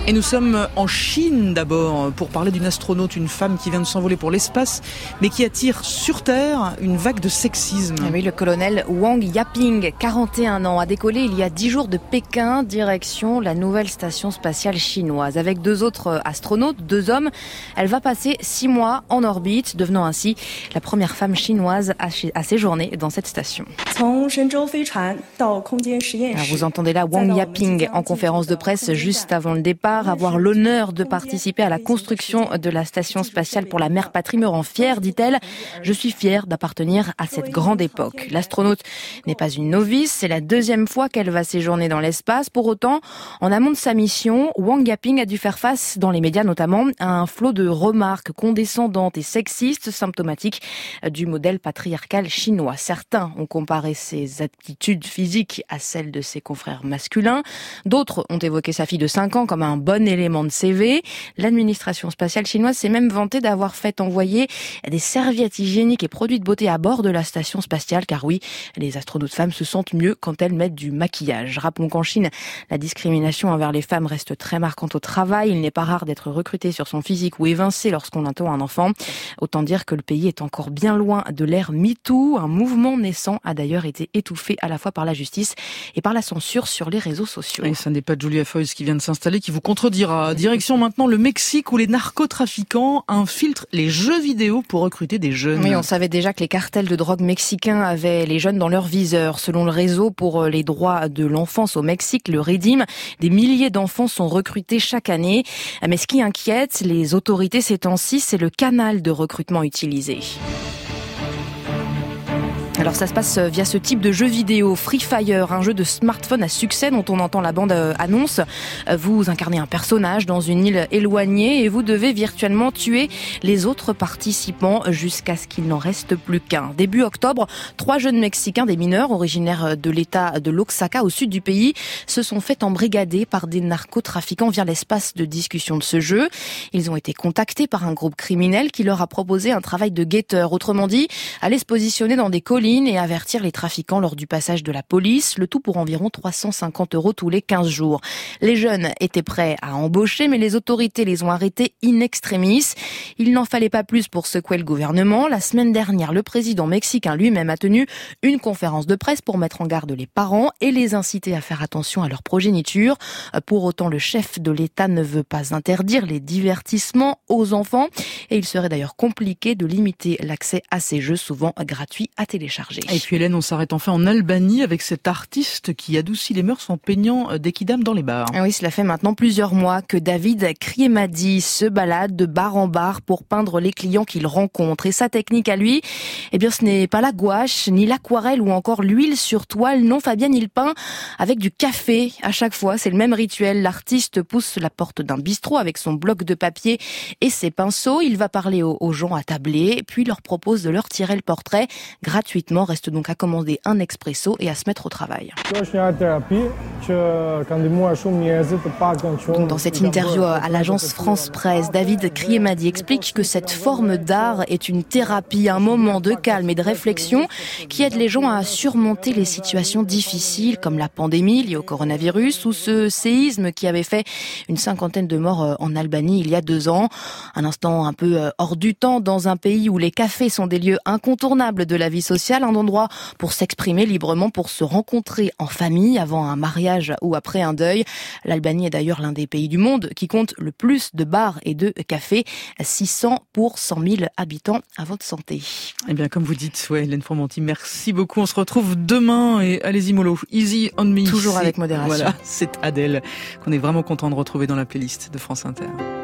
Et nous sommes en Chine d'abord pour parler d'une astronaute, une femme qui vient de s'envoler pour l'espace, mais qui attire sur Terre une vague de sexisme. Oui, le colonel Wang Yaping, 41 ans, a décollé il y a 10 jours de Pékin, direction la nouvelle station spatiale chinoise. Avec 2 autres astronautes, 2 hommes, elle va passer 6 mois en orbite, devenant ainsi la première femme chinoise à séjourner dans cette station. Alors vous entendez là Wang Yaping en conférence de presse juste avant le départ. Avoir l'honneur de participer à la construction de la station spatiale pour la mère patrie me rend fière, dit-elle. Je suis fière d'appartenir à cette grande époque. L'astronaute n'est pas une novice, c'est la 2e fois qu'elle va séjourner dans l'espace. Pour autant, en amont de sa mission, Wang Yaping a dû faire face, dans les médias notamment, à un flot de remarques condescendantes et sexistes, symptomatiques du modèle patriarcal chinois. Certains ont comparé ses aptitudes physiques à celles de ses confrères masculins. D'autres ont évoqué sa fille de 5 ans comme un bon élément de CV. L'administration spatiale chinoise s'est même vantée d'avoir fait envoyer des serviettes hygiéniques et produits de beauté à bord de la station spatiale, car oui, les astronautes femmes se sentent mieux quand elles mettent du maquillage. Rappelons qu'en Chine, la discrimination envers les femmes reste très marquante au travail. Il n'est pas rare d'être recruté sur son physique ou évincé lorsqu'on attend un enfant. Autant dire que le pays est encore bien loin de l'ère MeToo. Un mouvement naissant a d'ailleurs été étouffé à la fois par la justice et par la censure sur les réseaux sociaux. Et ça n'est pas Julia Foyce qui vient de s'installer qui vous contredira. Direction maintenant le Mexique où les narcotrafiquants infiltrent les jeux vidéo pour recruter des jeunes. Oui, on savait déjà que les cartels de drogue mexicains avaient les jeunes dans leur viseur. Selon le réseau pour les droits de l'enfance au Mexique, le REDIM, des milliers d'enfants sont recrutés chaque année. Mais ce qui inquiète les autorités ces temps-ci, c'est le canal de recrutement utilisé. Alors ça se passe via ce type de jeu vidéo, Free Fire, un jeu de smartphone à succès dont on entend la bande-annonce. Vous incarnez un personnage dans une île éloignée et vous devez virtuellement tuer les autres participants jusqu'à ce qu'il n'en reste plus qu'un. Début octobre, 3 jeunes Mexicains, des mineurs originaires de l'état de l'Oaxaca au sud du pays, se sont fait embrigader par des narcotrafiquants via l'espace de discussion de ce jeu. Ils ont été contactés par un groupe criminel qui leur a proposé un travail de guetteur, autrement dit, aller se positionner dans des collines et avertir les trafiquants lors du passage de la police, le tout pour environ 350 € tous les 15 jours. Les jeunes étaient prêts à embaucher, mais les autorités les ont arrêtés in extremis. Il n'en fallait pas plus pour secouer le gouvernement. La semaine dernière, le président mexicain lui-même a tenu une conférence de presse pour mettre en garde les parents et les inciter à faire attention à leur progéniture. Pour autant, le chef de l'État ne veut pas interdire les divertissements aux enfants et il serait d'ailleurs compliqué de limiter l'accès à ces jeux souvent gratuits à télécharger. Et puis Hélène, on s'arrête enfin en Albanie avec cet artiste qui adoucit les mœurs en peignant des kidams dans les bars. Oui, cela fait maintenant plusieurs mois que David Kriemadi se balade de bar en bar pour peindre les clients qu'il rencontre. Et sa technique à lui, eh bien, ce n'est pas la gouache, ni l'aquarelle ou encore l'huile sur toile. Non, Fabienne, il peint avec du café. À chaque fois, c'est le même rituel. L'artiste pousse la porte d'un bistrot avec son bloc de papier et ses pinceaux. Il va parler aux gens attablés, puis leur propose de leur tirer le portrait gratuitement. Reste donc à commander un expresso et à se mettre au travail. Dans cette interview à l'agence France Presse, David Kriemadi explique que cette forme d'art est une thérapie, un moment de calme et de réflexion qui aide les gens à surmonter les situations difficiles comme la pandémie liée au coronavirus ou ce séisme qui avait fait une 50aine de morts en Albanie il y a 2 ans. Un instant un peu hors du temps dans un pays où les cafés sont des lieux incontournables de la vie sociale, un endroit pour s'exprimer librement, pour se rencontrer en famille avant un mariage ou après un deuil. L'Albanie est d'ailleurs l'un des pays du monde qui compte le plus de bars et de cafés, 600 pour 100 000 habitants à votre santé. Eh bien, comme vous dites, ouais, Hélène Formanti, merci beaucoup. On se retrouve demain et allez-y mollo, easy on me. Toujours avec modération. Voilà, c'est Adèle qu'on est vraiment content de retrouver dans la playlist de France Inter.